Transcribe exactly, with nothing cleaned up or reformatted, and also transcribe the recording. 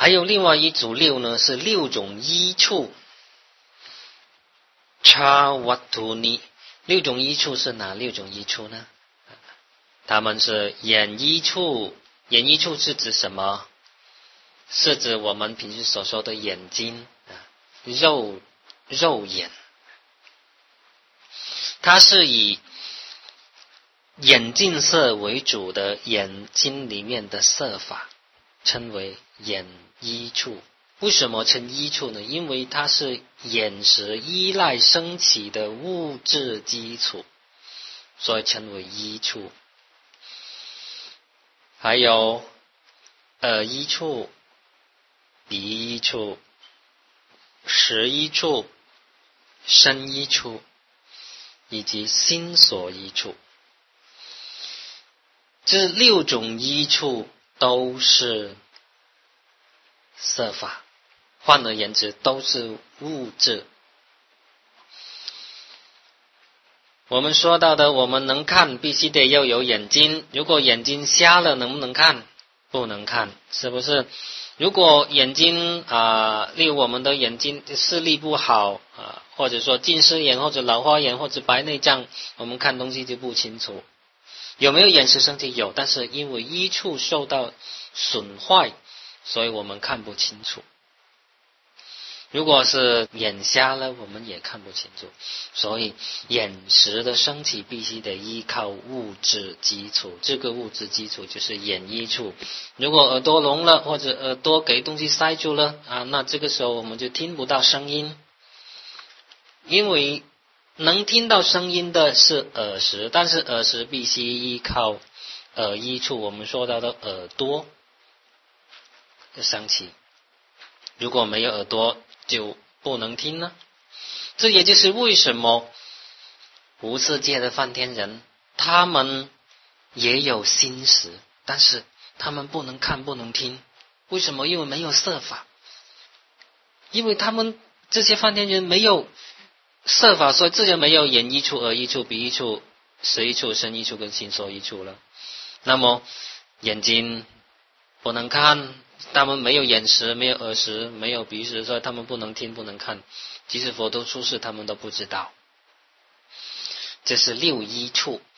还有另外一组六呢，是六种依处。Chawatuni， 六种依处是哪六种依处呢？它们是眼依处。眼依处是指什么？是指我们平时所说的眼睛，肉肉眼。它是以眼镜色为主的眼睛里面的色法，称为眼依处。为什么称依处呢？因为它是眼识依赖升起的物质基础，所以称为依处。还有耳依处、鼻依处、舌依处、身依处以及心所依处。这六种依处都是色法，换而言之都是物质。我们说到的，我们能看必须得要有眼睛，如果眼睛瞎了能不能看？不能看，是不是？如果眼睛啊、呃，例如我们的眼睛视力不好啊、呃，或者说近视眼或者老花眼或者白内障，我们看东西就不清楚。有没有眼识升起？有，但是因为依处受到损坏，所以我们看不清楚。如果是眼瞎了，我们也看不清楚。所以眼识的升起必须得依靠物质基础，这个物质基础就是眼依处。如果耳朵聋了，或者耳朵给东西塞住了啊，那这个时候我们就听不到声音。因为能听到声音的是耳识，但是耳识必须依靠耳依处，我们说到的耳朵的升起。如果没有耳朵就不能听呢。这也就是为什么无色界的梵天人他们也有心识，但是他们不能看不能听。为什么？因为没有色法，因为他们这些梵天人没有色法，所以自然没有眼依处、耳依处、鼻依处、舌依处、身依处跟心所依处了。那么眼睛不能看，他们没有眼识，没有耳识，没有鼻识，所以他们不能听不能看，即使佛陀出世他们都不知道。这是六依处。